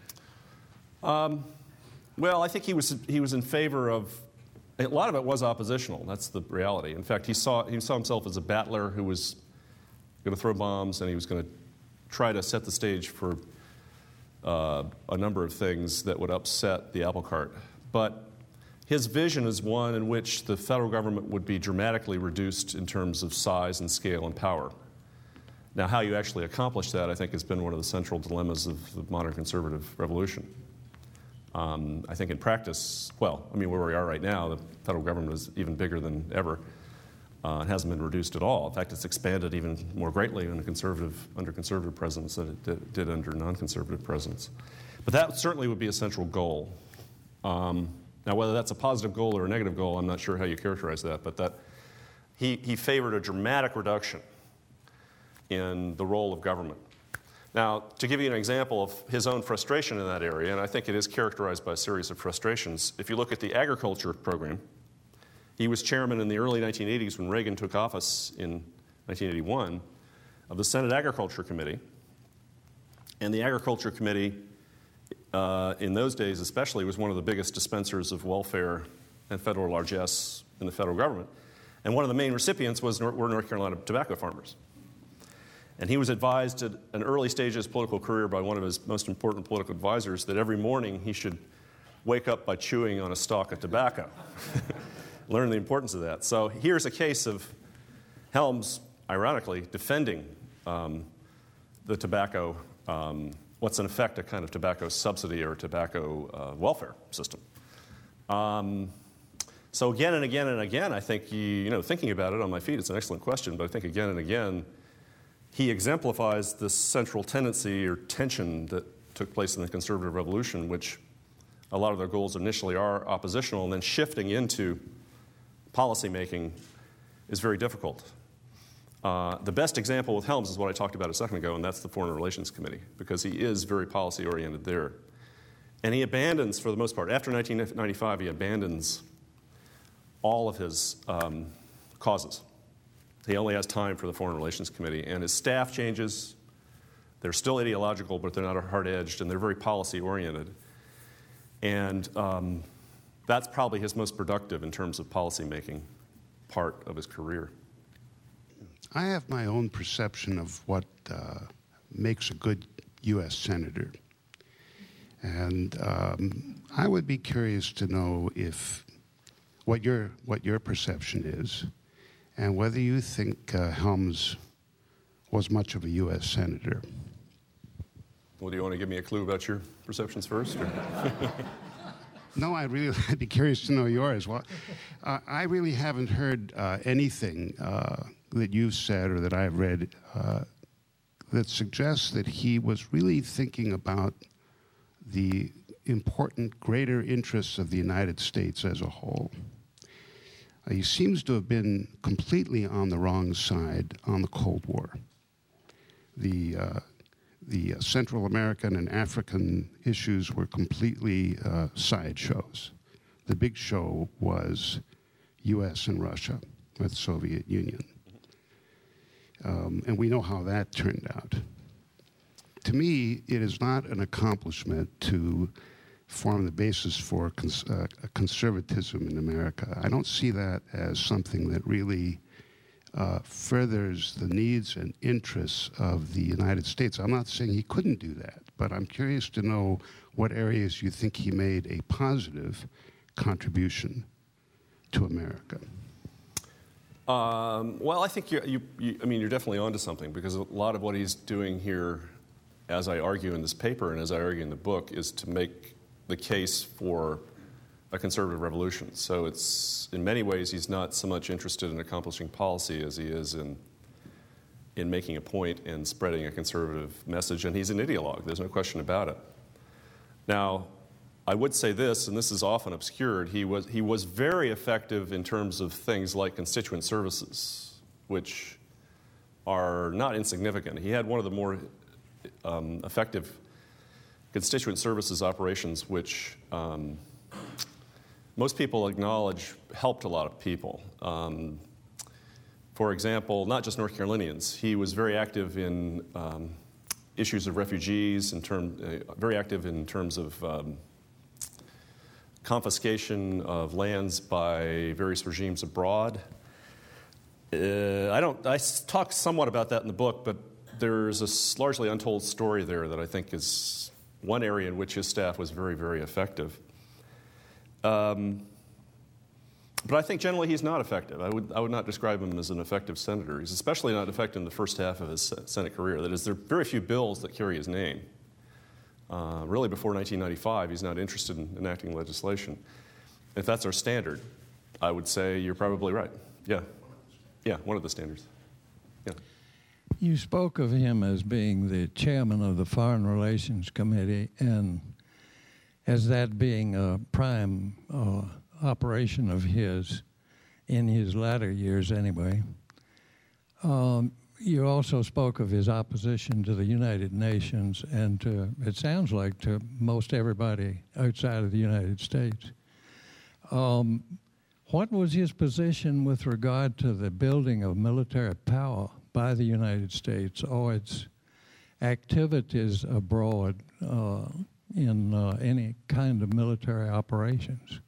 Um, well, I think he was he was in favor of. A lot of it was oppositional. That's the reality. In fact, he saw he saw himself as a battler who was going to throw bombs, and he was going to try to set the stage for uh, a number of things that would upset the apple cart. But his vision is one in which the federal government would be dramatically reduced in terms of size and scale and power. Now, how you actually accomplish that, I think, has been one of the central dilemmas of the modern conservative revolution. Um, I think in practice, well, I mean, where we are right now, the federal government is even bigger than ever. Uh, it hasn't been reduced at all. In fact, it's expanded even more greatly under conservative, under conservative presidents than it did, did under non-conservative presidents. But that certainly would be a central goal. Um, now, whether that's a positive goal or a negative goal, I'm not sure how you characterize that, but that he, he favored a dramatic reduction in the role of government. Now, to give you an example of his own frustration in that area, and I think it is characterized by a series of frustrations, if you look at the agriculture program, he was chairman in the early nineteen eighties when Reagan took office in nineteen eighty-one of the Senate Agriculture Committee. And the Agriculture Committee, uh, in those days especially, was one of the biggest dispensers of welfare and federal largesse in the federal government. And one of the main recipients was, were North Carolina tobacco farmers. And he was advised at an early stage of his political career by one of his most important political advisors that every morning he should wake up by chewing on a stalk of tobacco. Learn the importance of that. So here's a case of Helms, ironically, defending um, the tobacco, um, what's in effect a kind of tobacco subsidy or tobacco uh, welfare system. Um, so again and again and again, I think, you, you know, thinking about it on my feet, it's an excellent question, but I think again and again, he exemplifies this central tendency or tension that took place in the conservative revolution, which a lot of their goals initially are oppositional, and then shifting into policymaking is very difficult. Uh, the best example with Helms is what I talked about a second ago, and that's the Foreign Relations Committee, because he is very policy-oriented there. And he abandons, for the most part, after nineteen ninety-five, he abandons all of his um, causes. He only has time for the Foreign Relations Committee, and his staff changes. They're still ideological, but they're not hard-edged, and they're very policy-oriented. And um, that's probably his most productive in terms of policy-making part of his career. I have my own perception of what uh, makes a good U S senator. And um, I would be curious to know if what your, what your perception is, and whether you think uh, Helms was much of a U S senator. Well, do you want to give me a clue about your perceptions first? Or? No, I really, I'd be curious to know yours. Well, uh, I really haven't heard uh, anything uh, that you've said or that I've read uh, that suggests that he was really thinking about the important greater interests of the United States as a whole. Uh, he seems to have been completely on the wrong side on the Cold War. The uh, The uh, Central American and African issues were completely uh, sideshows. The big show was U S and Russia with the Soviet Union. Um, and we know how that turned out. To me, it is not an accomplishment to form the basis for cons uh, conservatism in America. I don't see that as something that really Uh, furthers the needs and interests of the United States. I'm not saying he couldn't do that, but I'm curious to know what areas you think he made a positive contribution to America. Um, well, I think you, you, you, I mean, you're definitely onto something, because a lot of what he's doing here, as I argue in this paper and as I argue in the book, is to make the case for a conservative revolution. So it's, in many ways, he's not so much interested in accomplishing policy as he is in, in making a point and spreading a conservative message, and he's an ideologue, there's no question about it. Now, I would say this, and this is often obscured, he was, he was very effective in terms of things like constituent services, which are not insignificant. He had one of the more um, effective constituent services operations, which um, most people acknowledge helped a lot of people. Um, for example, not just North Carolinians. He was very active in um, issues of refugees, in term, uh, very active in terms of um, confiscation of lands by various regimes abroad. Uh, I don't. I talk somewhat about that in the book, but there's a largely untold story there that I think is one area in which his staff was very, very effective. Um, but I think generally he's not effective. I would, I would not describe him as an effective senator. He's especially not effective in the first half of his Senate career. That is, there are very few bills that carry his name. Uh, really, before nineteen ninety-five, he's not interested in enacting legislation. If that's our standard, I would say you're probably right. Yeah. Yeah, one of the standards. Yeah. You spoke of him as being the chairman of the Foreign Relations Committee and as that being a prime uh, operation of his in his latter years anyway. Um, you also spoke of his opposition to the United Nations and to, it sounds like, to most everybody outside of the United States. Um, what was his position with regard to the building of military power by the United States or its activities abroad uh, in uh, any kind of military operations?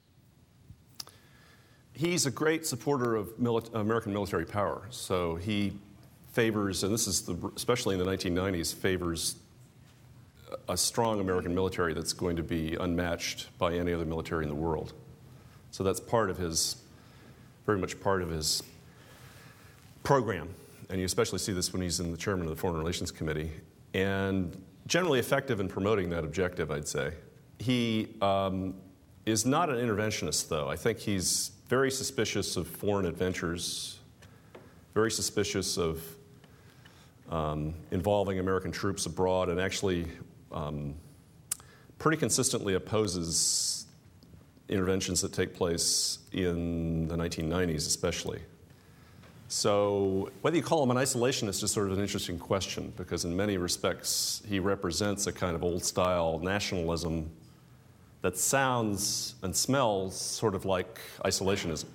He's a great supporter of mili- American military power. So he favors, and this is the, especially in the nineteen nineties, favors a strong American military that's going to be unmatched by any other military in the world. So that's part of his, very much part of his program. And you especially see this when he's in the chairman of the Foreign Relations Committee. And generally effective in promoting that objective, I'd say. He um, is not an interventionist, though. I think he's very suspicious of foreign adventures, very suspicious of um, involving American troops abroad, and actually um, pretty consistently opposes interventions that take place in the nineteen nineties, especially. So whether you call him an isolationist is sort of an interesting question, because in many respects he represents a kind of old-style nationalism that sounds and smells sort of like isolationism.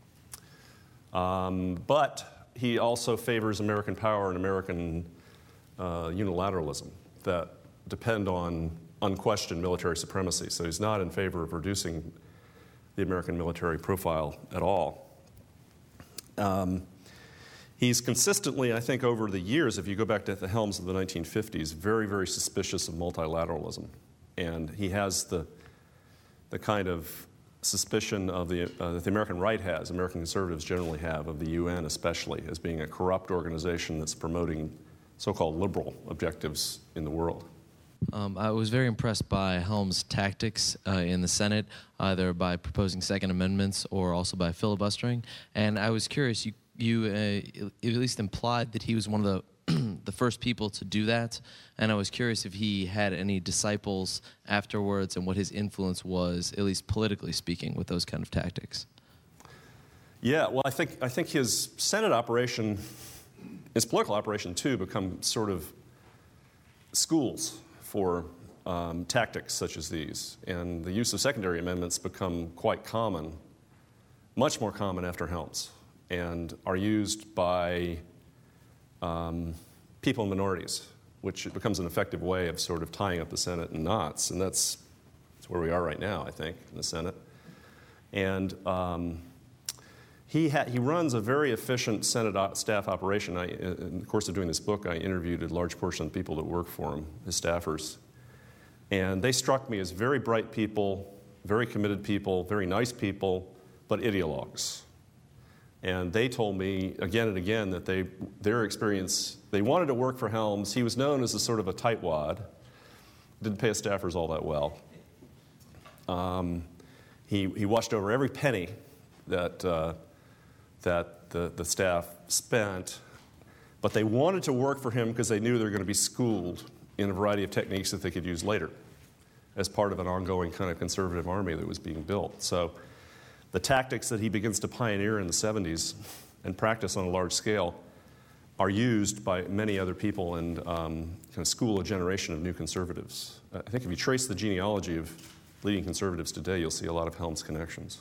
Um, but he also favors American power and American uh, unilateralism that depend on unquestioned military supremacy. So he's not in favor of reducing the American military profile at all. Um, He's consistently, I think, over the years, if you go back to the Helms of the nineteen fifties, very, very suspicious of multilateralism. And he has the, the kind of suspicion of the, uh, that the American right has, American conservatives generally have, of the U N especially, as being a corrupt organization that's promoting so-called liberal objectives in the world. Um, I was very impressed by Helms' tactics uh, in the Senate, either by proposing second amendments or also by filibustering. And I was curious, you You uh, at least implied that he was one of the the first people to do that, and I was curious if he had any disciples afterwards and what his influence was, at least politically speaking, with those kind of tactics. Yeah, well, I think I think his Senate operation, his political operation too, become sort of schools for um, tactics such as these, and the use of secondary amendments become quite common, much more common after Helms, and are used by um, people in minorities, which becomes an effective way of sort of tying up the Senate in knots. And that's, that's where we are right now, I think, in the Senate. And um, he, ha- he runs a very efficient Senate o- staff operation. I, in the course of doing this book, I interviewed a large portion of the people that work for him, his staffers. And they struck me as very bright people, very committed people, very nice people, but ideologues. And they told me again and again that they, their experience, they wanted to work for Helms. He was known as a sort of a tightwad, didn't pay his staffers all that well. Um, he, he watched over every penny that, uh, that the, the staff spent, but they wanted to work for him because they knew they were going to be schooled in a variety of techniques that they could use later as part of an ongoing kind of conservative army that was being built. So the tactics that he begins to pioneer in the seventies and practice on a large scale are used by many other people and um, kind of school a generation of new conservatives. I think if you trace the genealogy of leading conservatives today, you'll see a lot of Helms connections.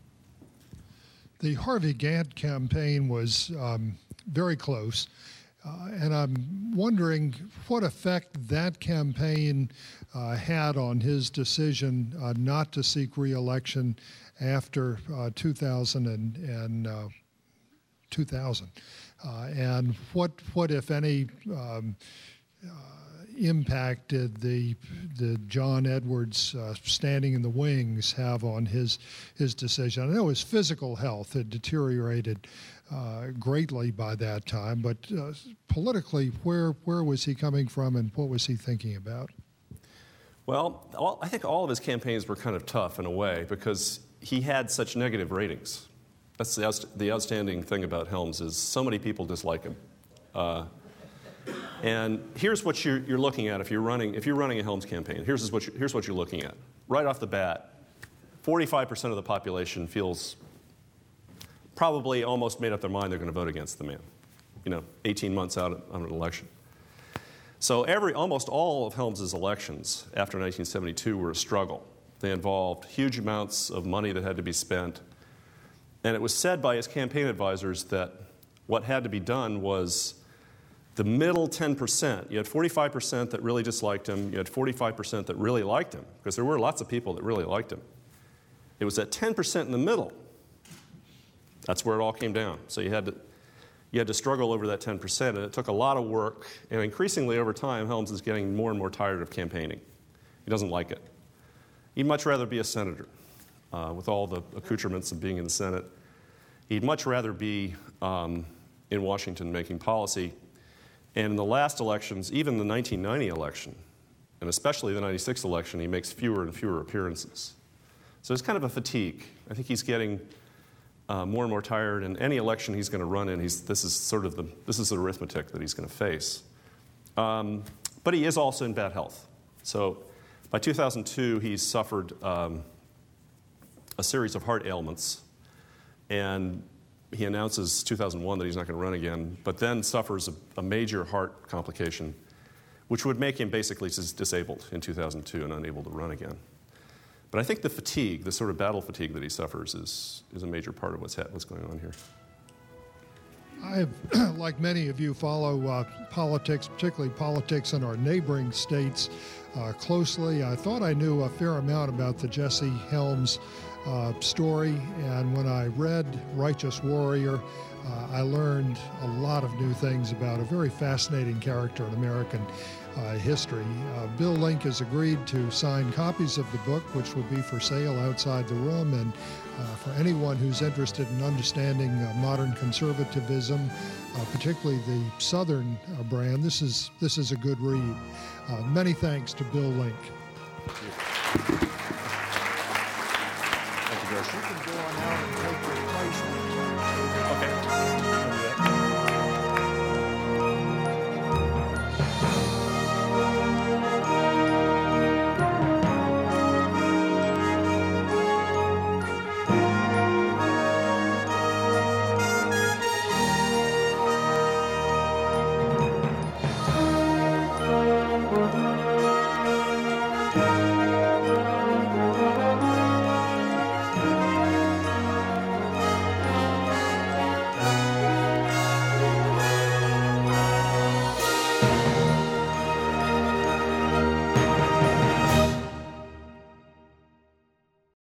The Harvey Gantt campaign was um, very close, uh, and I'm wondering what effect that campaign uh, had on his decision uh, not to seek re-election after uh, two thousand and, and uh, two thousand, uh, and what, what if any, um, uh, impact did the the John Edwards uh, standing in the wings have on his his decision? I know his physical health had deteriorated uh, greatly by that time, but uh, politically, where where was he coming from, and what was he thinking about? Well, all, I think all of his campaigns were kind of tough in a way because he had such negative ratings. That's the, outst- the outstanding thing about Helms is so many people dislike him. Uh, and here's what you're, you're looking at if you're running if you're running a Helms campaign. Here's what you, here's what you're looking at. Right off the bat, forty-five percent of the population feels probably almost made up their mind they're going to vote against the man. You know, eighteen months out on an election. So every almost all of Helms's elections after nineteen seventy-two were a struggle. They involved huge amounts of money that had to be spent. And it was said by his campaign advisors that what had to be done was the middle ten percent. You had forty-five percent that really disliked him. You had forty-five percent that really liked him, because there were lots of people that really liked him. It was that ten percent in the middle. That's where it all came down. So you had to, you had to struggle over that ten percent, and it took a lot of work. And increasingly over time, Helms is getting more and more tired of campaigning. He doesn't like it. He'd much rather be a senator uh, with all the accoutrements of being in the Senate. He'd much rather be um, in Washington making policy. And in the last elections, even the nineteen ninety election, and especially the ninety-six election, he makes fewer and fewer appearances. So it's kind of a fatigue. I think he's getting uh, more and more tired, and any election he's going to run in, he's, this is sort of the, this is the arithmetic that he's going to face. Um, but he is also in bad health. So by two thousand two, he's suffered um, a series of heart ailments, and he announces two thousand one that he's not going to run again, but then suffers a, a major heart complication, which would make him basically dis- disabled in two thousand two and unable to run again. But I think the fatigue, the sort of battle fatigue that he suffers, is, is a major part of what's, ha- what's going on here. I have, like many of you, follow uh, politics, particularly politics in our neighboring states, uh, closely. I thought I knew a fair amount about the Jesse Helms uh, story, and when I read Righteous Warrior, uh, I learned a lot of new things about a very fascinating character in American uh, history. Uh, Bill Link has agreed to sign copies of the book, which will be for sale outside the room, and Uh, for anyone who's interested in understanding uh, modern conservatism, uh, particularly the Southern uh, brand, this is this is a good read. Uh, many thanks to Bill Link. Thank you. Thank you, Josh. You can go on out and take your place. Okay.